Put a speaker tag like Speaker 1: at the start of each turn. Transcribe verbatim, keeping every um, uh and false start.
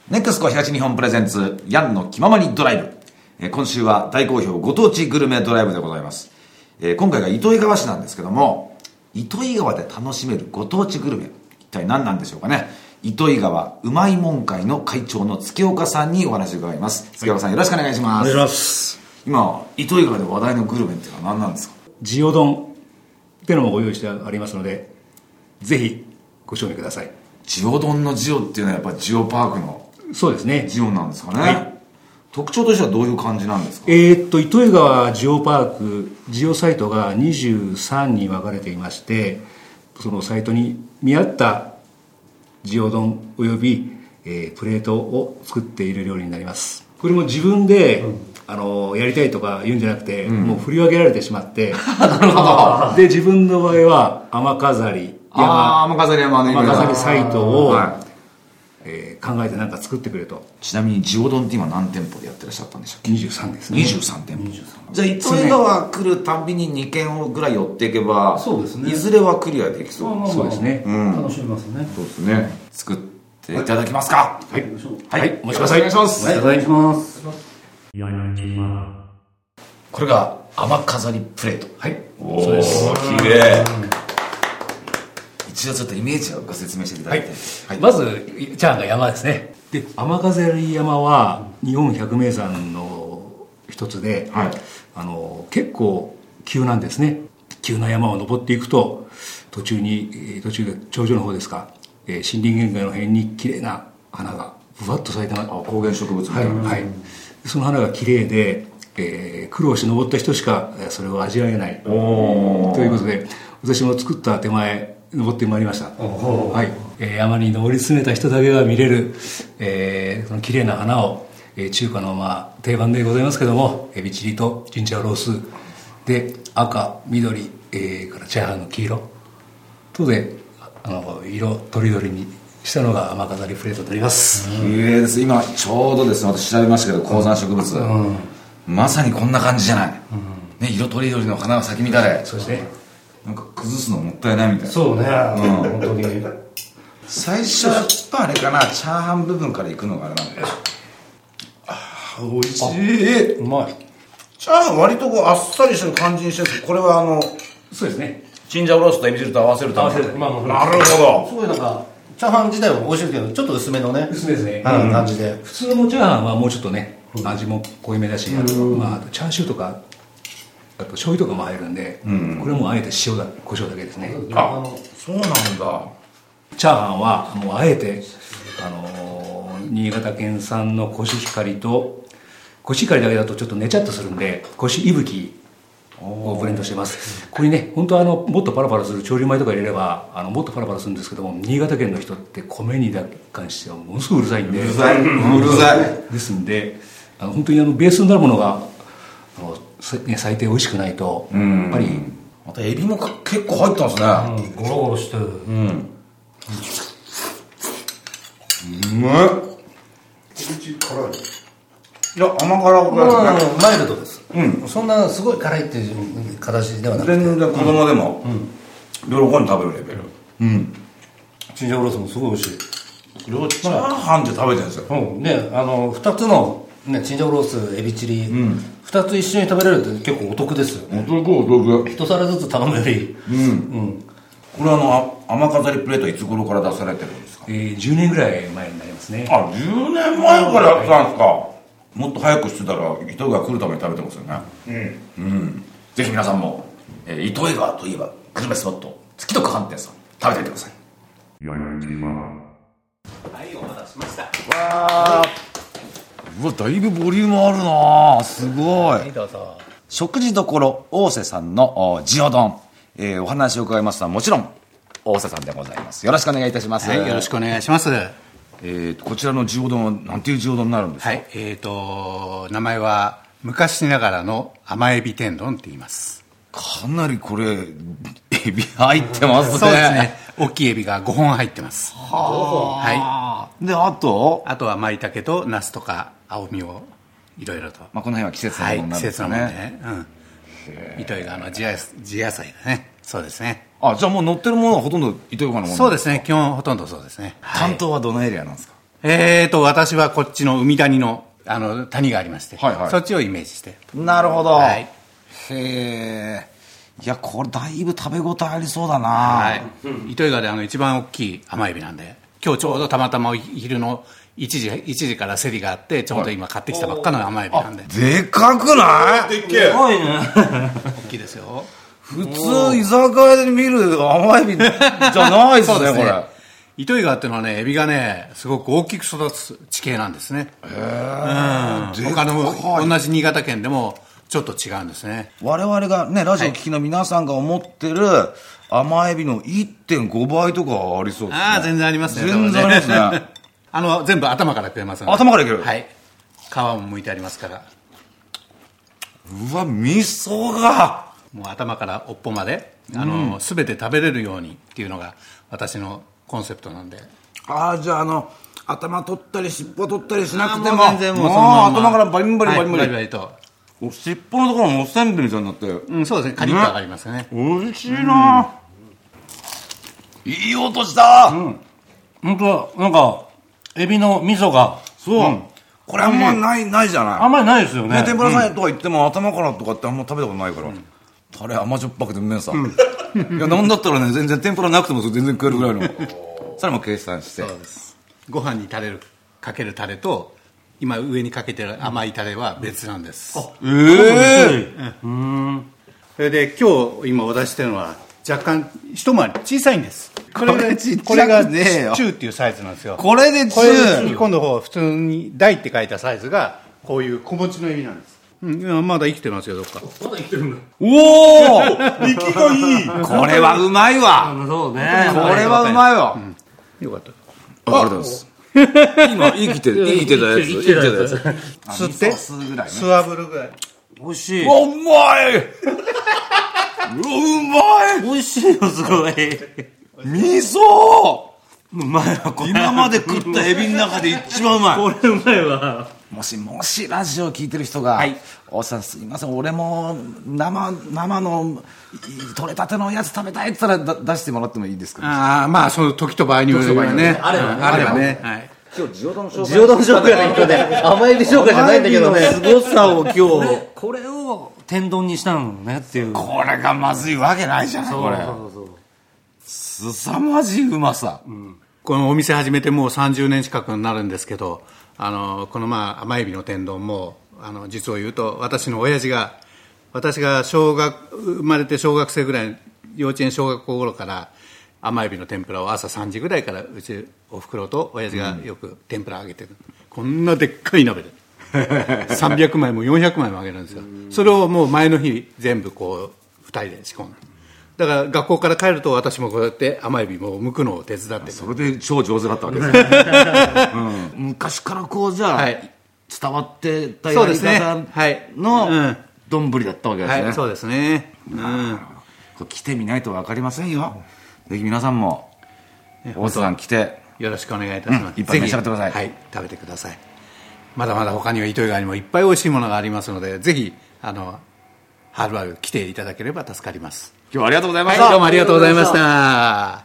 Speaker 1: ネクスコ東日本プレゼンツヤンの気ままにドライブ、えー、今週は大好評ご当地グルメドライブでございます、えー、今回が糸魚川市なんですけども、糸魚川で楽しめるご当地グルメ、一体何なんでしょうかね。糸魚川うまいもん会の会長の月岡さんにお話を伺います。月岡さん、よろしくお願いします。
Speaker 2: お願いします。
Speaker 1: 今糸魚川で話題のグルメっていうのは何なんですか？
Speaker 2: ジオ丼っていうのもご用意してありますので、ぜひご賞味ください。
Speaker 1: ジオ丼のジオっていうのはやっぱりジオパークの
Speaker 2: そうですね、
Speaker 1: ジオなんですかね、
Speaker 2: はい、
Speaker 1: 特徴としてはどういう感じなんですか？
Speaker 2: えー、っと糸魚川ジオパークジオサイトがにじゅうさんに分かれていまして、そのサイトに見合ったジオ丼および、えー、プレートを作っている料理になります。これも自分で、うん、あのやりたいとか言うんじゃなくて、うん、もう振り分けられてしまってで自分の場合は天飾り山
Speaker 1: 天飾り山の
Speaker 2: 天飾りサイトを、はいえー、考えて何か作ってくれと。
Speaker 1: ちなみにジオ丼って今何店舗でやってらっしゃったんでしたっけ？
Speaker 2: にじゅうさんですね。
Speaker 1: にじゅうさん店舗。じゃあ糸魚川来るたびにに軒ぐらい寄っていけば、そうですね、いずれはクリアできそう。
Speaker 2: まあ、そうですね、うん、楽しめますね。
Speaker 1: そうですね。作っていただきますか？
Speaker 2: はい、
Speaker 1: はい、はい、
Speaker 2: お待ちください。お願いします。
Speaker 1: はい、お願いします。これが天飾りプレート。
Speaker 2: はい、
Speaker 1: おそうです。きれい。一度ちょっとイメージをご説明していただいて、はい
Speaker 2: はい、まずチャーハンが山ですね。で天飾り山は日本百名山の一つで、はい、あの結構急なんですね。急な山を登っていくと途中に途中で頂上の方ですか、えー、森林限界の辺に綺麗な花がぶわっと咲いた。あ、
Speaker 1: 高原植物みたいな、
Speaker 2: はいはい、その花が綺麗で、えー、苦労して登った人しかそれを味わえないということで、私も作った手前登ってまいりました。はい、えー、山に登り詰めた人だけが見れる、えー、その綺麗な花を、えー、中華のまあ定番でございますけども、エビチリとジンジャーロースで赤緑、えー、からチャーハンの黄色とであの色とりどりにしたのが天飾りプレートになります。
Speaker 1: 綺麗です。今ちょうどですね、私調べましたけど高山植物、うん、まさにこんな感じじゃない、うんね、色とりどりの花が咲き乱れ。
Speaker 2: そうですね。
Speaker 1: なんか崩すのもったいないみたいな。
Speaker 2: そうね、うん、本当に
Speaker 1: 最初はやっぱあれかな、チャーハン部分からいくのがあれなんだよ。あー、美味しい。
Speaker 2: うまい。
Speaker 1: チャーハン割とこうあっさりしてる感じにしてるんですけど、これはあの
Speaker 2: そうですね、
Speaker 1: チンジャオロースとエビ汁と合わせるために、まあ、なるほど。
Speaker 3: すごいなんかチャーハン自体は美味しいけどちょっと薄めのね、
Speaker 2: 薄めですね、
Speaker 3: うん、感じで。
Speaker 2: 普通のチャーハンはもうちょっとね、味も濃いめだし、あと、まあ、あとチャーシューとかあと醤油とかも入るんで、うん、これもあえて塩だ胡椒だけですね。
Speaker 1: あ、そうなんだ。
Speaker 2: チャーハンはもうあえて、あのー、新潟県産のコシヒカリとコシヒカリだけだとちょっとねちゃっとするんでコシイブキをブレンドしてます。これね、本当はあのもっとパラパラする調理米とか入れればあのもっとパラパラするんですけども、新潟県の人って米に関してはものすごくうるさいんで、
Speaker 1: うるさい、うるさい
Speaker 2: ですんで、あの本当にあのベースになるものがあのね、最低美味しくないと、やっぱり
Speaker 1: またエビも結構入ってますね、
Speaker 3: うん、ゴロゴロしてる。うん、う
Speaker 1: まい。辛い。いや、甘辛くないですね。
Speaker 3: マイルドです、
Speaker 1: うん、
Speaker 3: そんなすごい辛いっていう形ではなくて、
Speaker 1: 全然子供でも、うん、喜んで食べるレベル。うん、
Speaker 3: チンジャオロースもすごい美味しい。
Speaker 1: これをチャーハンで食べてるんですよ、
Speaker 3: うん、ね、あのふたつの、ね、チンジャオロースエビチリ、うん、ふたつ一緒に食べれるって結構お得ですよね。
Speaker 1: お得お得。
Speaker 3: 一皿ずつ頼むより、うんうん、
Speaker 1: これはあの天飾りプレートいつ頃から出されてるんですか？
Speaker 2: えー、じゅうねんぐらい前になりますね。
Speaker 1: あ、じゅうねんまえからやってたんですか。もっと早くしてたら糸魚川来るために食べてますよね。うん、うん、ぜひ皆さんも、えー、糸魚川といえばグルメスポット月徳飯店さん食べてみてください。はい、お待たせしました。わー、うわ、だいぶボリュームあるな、すごい。はい、どうぞ。食事処大瀬さんのジオ丼、えー、お話を伺いますのはもちろん大瀬さんでございます。よろしくお願いいたします。
Speaker 4: はい、よろしくお願いします。
Speaker 1: えー、こちらのジオ丼は何ていうジオ丼になるんですか？
Speaker 4: はい、えーと名前は昔ながらの甘エビ天丼って言います。
Speaker 1: かなりこれエビ入ってますね。
Speaker 4: そうですね、大きいエビがごほん入ってます。
Speaker 1: は、はい、であと
Speaker 4: あとは舞茸とナスとか青みをいろいろと、
Speaker 1: まあ、この辺は季節のものなんですかね。
Speaker 4: はい、季節のものね、うん、糸魚川の地野地野菜だね。そうですね。
Speaker 1: あ、じゃあもう乗ってるものはほとんど糸魚川のもの。
Speaker 4: そうですね、基本ほとんどそうですね。
Speaker 1: 担当はどのエリアなんですか？
Speaker 4: えーと私はこっちの海谷のあの谷がありまして、
Speaker 1: はいはい、
Speaker 4: そっちをイメージして。
Speaker 1: なるほど、
Speaker 4: はい、
Speaker 1: へえ。いやこれだいぶ食べ応えありそうだな。
Speaker 4: はい、糸魚川であの一番大きい甘エビなんで、今日ちょうどたまたま昼のいちじ、いちじから競りがあってちょうど今買ってきたばっかの甘エビなんで。
Speaker 1: でかくない？でっけえ。すごいね。
Speaker 4: 大きいですよ。
Speaker 1: 普通居酒屋で見る甘エビじゃないですね。そうですね、これ。
Speaker 4: 糸魚川っていうのはね、エビがねすごく大きく育つ地形なんですね。へえ、うん、他の同じ新潟県でもちょっと違うんですね。
Speaker 1: 我々がねラジオ聞きの皆さんが思ってる甘エビの いってんご 倍とかありそうですね。
Speaker 4: ああ全然ありますね。
Speaker 1: 全然ありますね。
Speaker 4: あの全部頭から食えますので。
Speaker 1: 頭からいける。
Speaker 4: はい、皮も剥いてありますから。
Speaker 1: うわ味噌が
Speaker 4: もう頭から尾っぽまであの、うん、全て食べれるようにっていうのが私のコンセプトなんで。
Speaker 1: ああじゃああの頭取ったり尻尾取ったりしなくても
Speaker 4: 全然もうそのまま
Speaker 1: 頭からバリンバリンバリンバリン、
Speaker 4: はい、バリバリと
Speaker 1: 尻尾のところもおせんべいみたいになって、
Speaker 4: うん、そうですね、カリッと上がりますね。
Speaker 1: おいしいな、うん、いい音した。
Speaker 3: うん、本当なんかエビの味噌が
Speaker 1: そう、うん、これあんまない、うん、ないじゃない。
Speaker 3: あんまりないですよね。
Speaker 1: 天ぷらさんとか言っても、うん、頭からとかってあんま食べたことないから、うん、タレ甘じょっぱくてうめえさ、うん、いやなんだったらね全然天ぷらなくても全然食えるぐらいのそれも計算して。
Speaker 4: そうです。ご飯にタレるかけるタレと今上にかけてる甘いタレは別なんです。
Speaker 1: ええ
Speaker 4: ー、うん。それで今日今お出ししてるのは若干一回り小さいんです。これがこれが中っていうサイズなんですよ。
Speaker 1: これで中。これ
Speaker 4: 今度方普通に大って書いたサイズがこういう小持ちのエビなんです。うん、まだ生きてますよどっか。
Speaker 3: まだ生きてるんだ。
Speaker 1: おお生きがいい。これはうまいわ。
Speaker 3: そうね。
Speaker 1: これはうまいわ。うん、
Speaker 4: よかった。
Speaker 1: あ、ありがとうございます。今生きて生きてたやつ生きてたやつ
Speaker 4: 吸って吸わぶるぐらい
Speaker 3: 美味しい。
Speaker 1: うまい。うまい。
Speaker 3: 美味しいよすごい。
Speaker 1: 味噌
Speaker 3: うまいわ。これ
Speaker 1: 今まで食ったエビの中で一番うまい。
Speaker 3: これうまいわ。
Speaker 1: もしもしラジオ聞いてる人が、はい、おっさんすいません俺も生生の取れたてのやつ食べたいって言ったら出してもらってもいいですか。
Speaker 4: ああまあその時と場合によるよね。
Speaker 3: あればね
Speaker 4: あればね。はい。
Speaker 1: 今日地元の紹介
Speaker 3: 地元の紹介だけどね甘エビ紹介じゃないんだけどね。
Speaker 1: すごさを今日これ、
Speaker 3: これを天丼にしたのねっていう。
Speaker 1: これがまずいわけないじゃない。これそうそうそうすさまじいうまさ、うん、
Speaker 4: このお店始めてもうさんじゅうねん近くになるんですけど、あのこのまあ甘エビの天丼もあの実を言うと私の親父が私が小学生まれて小学生ぐらい幼稚園小学校頃から甘エビの天ぷらを朝さんじぐらいからうちおふくろと親父がよく天ぷら揚げてる、うん、こんなでっかい鍋でさんびゃくまいもよんひゃくまいも揚げるんですよ。それをもう前の日全部こうふたりで仕込んで、だから学校から帰ると私もこうやって甘エビも剥くのを手伝って。
Speaker 1: それで超上手だったわけですね、うん、昔からこうじゃあ、はい、伝わってたやり方の丼だったわけですね。
Speaker 4: はい、そうですね、うん、
Speaker 1: これ来てみないと分かりませんよ。ぜひ皆さんも大津さん来て
Speaker 4: よろしくお願いいたします、
Speaker 1: うん、いっぱい召し上がってください。
Speaker 4: はい、食べてください。まだまだ他には糸魚川にもいっぱい美味しいものがありますのでぜひあのはるばる来ていただければ助かります。
Speaker 1: 今日はありがとうございました、
Speaker 4: はい、どうもありがとうございました。